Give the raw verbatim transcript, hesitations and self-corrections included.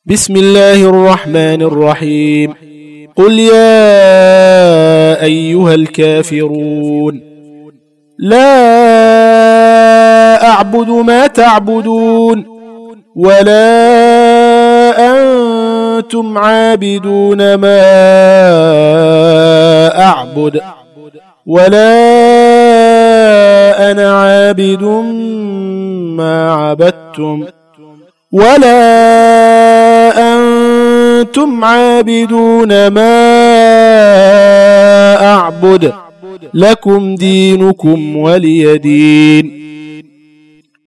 بسم الله الرحمن الرحيم. قل يا أيها الكافرون لا أعبد ما تعبدون ولا أنتم عابدون ما أعبد ولا أنا عابد ما عبدتم ولا أنتم عابدون ما أعبد لكم دينكم ولي دين.